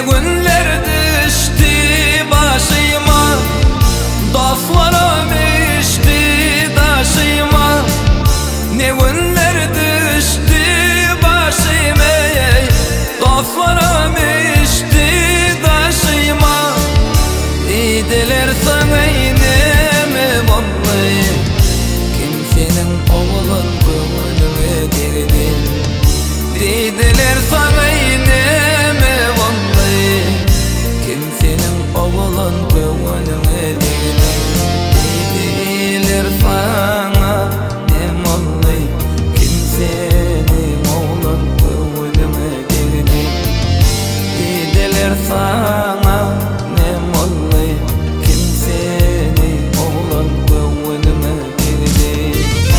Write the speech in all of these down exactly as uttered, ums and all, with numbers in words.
günler düştü başıma, dostlarım içti taşıma. Ne günler düştü başıma, dostlarım içti taşıma. Dediler sana ineme vallahi, kimsenin oğlun gönlüme girdi. Dediler sana ineme vallahi, kimsenin oğlun gönlüme girdi. Dediler sana ne vallahi, kimsenin oğlun gönlüme girdi. Dediler sana ne vallahi, kimsenin oğlun gönlüme girdi.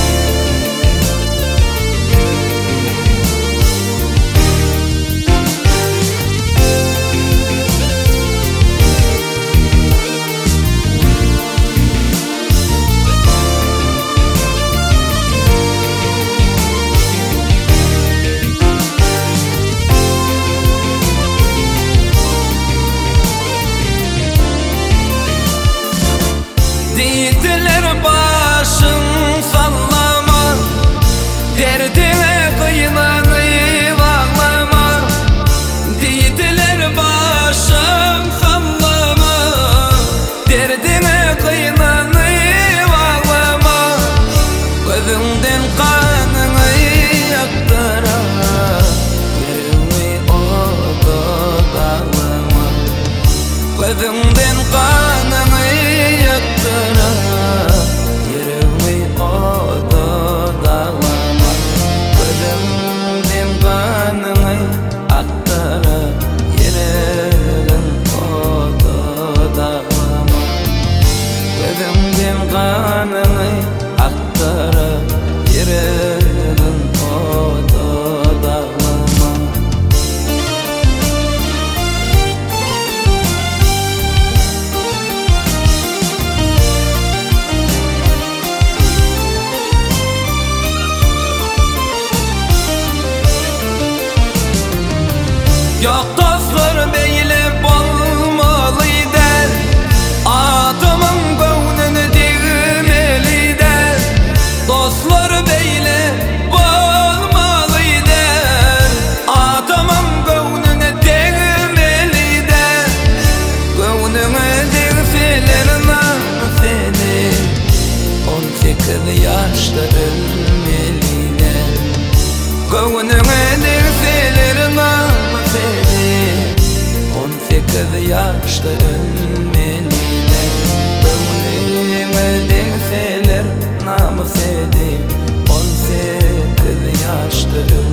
Dediler başın sallama, derdine kıyılanı bağlama. Dediler başın sallama, derdine kıyılanı bağlama. Gözümden kanını yaktıra, yerimi oda dağlama. Gözümden kanını yaktıra, yerimi oda dağlama. Gözümden kanını aktıra, yerim oda dağlama. Gözümden kanını aktıra, yerim oda dağlama. Yok dostlar beyle olmalı der, adamın gönlünü değmeli der. Dostlar beyle olmalı der, adamın gönlünü değmeli der. Gönlünü değseler seni, on sekiz yaşta ölmeli der. Gönlünü değseler seni, on sekiz yaşta ölmeliler. Gönlüme değseler namus edeyim, on sekiz yaşta ölmeliler.